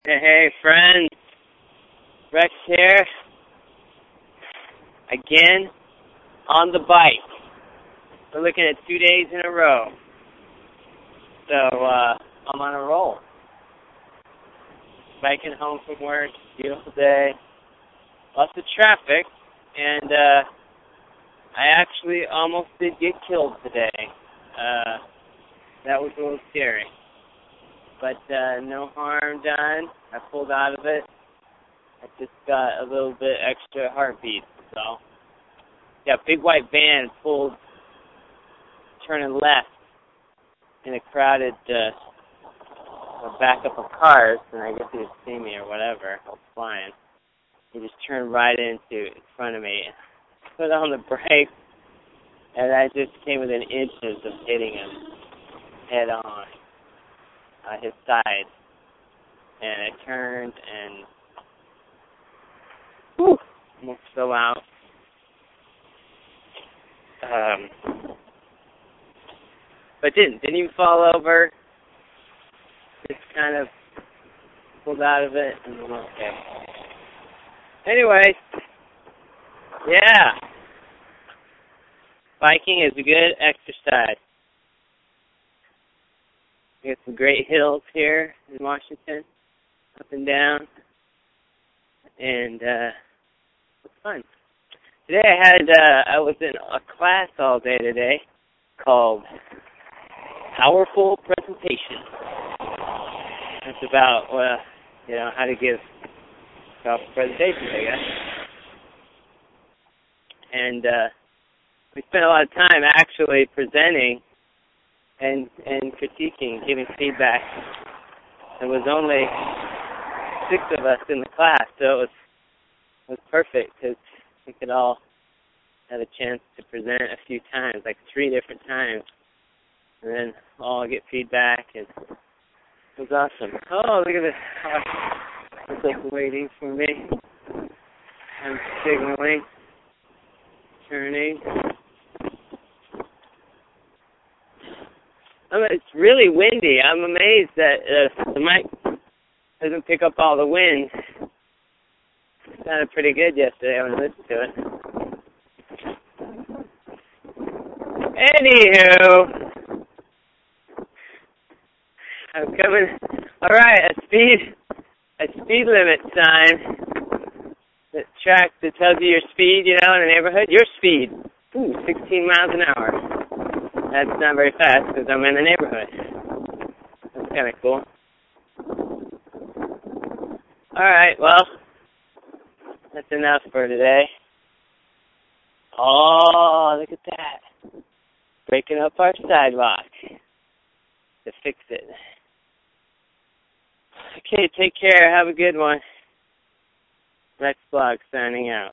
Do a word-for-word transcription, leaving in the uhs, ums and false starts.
Hey, hey, friends. Rex here. Again, on the bike. We're looking at two days in a row. So, uh, I'm on a roll. Biking home from work. Beautiful day. Lots of traffic. And, uh, I actually almost did get killed today. Uh, that was a little scary. But, uh, no harm done. I pulled out of it. I just got a little bit extra heartbeat, so. Yeah, big white van pulled, turning left in a crowded uh, backup of cars, and I guess he was seeing me or whatever. I was flying. He just turned right into in front of me, put on the brakes, and I just came within inches of hitting him head on, uh, his side. And I turned and whew, almost fell out. Um, but didn't. Didn't even fall over. Just kind of pulled out of it and I'm okay. Anyway, yeah. Biking is a good exercise. We got some great hills here in Washington, up and down. And uh, it's fun. Today I had, uh, I was in a class all day today called Powerful Presentation. It's about, well, you know, how to give powerful presentations, I guess. And uh, we spent a lot of time actually presenting and and critiquing, giving feedback. There was only six of us in the class, so it was, it was perfect because we could all have a chance to present a few times, like three different times, and then all get feedback, and it was awesome. Oh, look at this car. It's like waiting for me. I'm signaling, turning. I mean, it's really windy. I'm amazed that uh, the mic doesn't pick up all the wind. It sounded pretty good yesterday when I listened to it. Anywho, I'm coming. All right, a speed, a speed limit sign that tracks that tells you your speed. You know, in the neighborhood, your speed. Ooh, sixteen miles an hour. That's not very fast because I'm in the neighborhood. That's kind of cool. All right, well, that's enough for today. Oh, look at that. Breaking up our sidewalk to fix it. Okay, take care. Have a good one. Rex Blog signing out.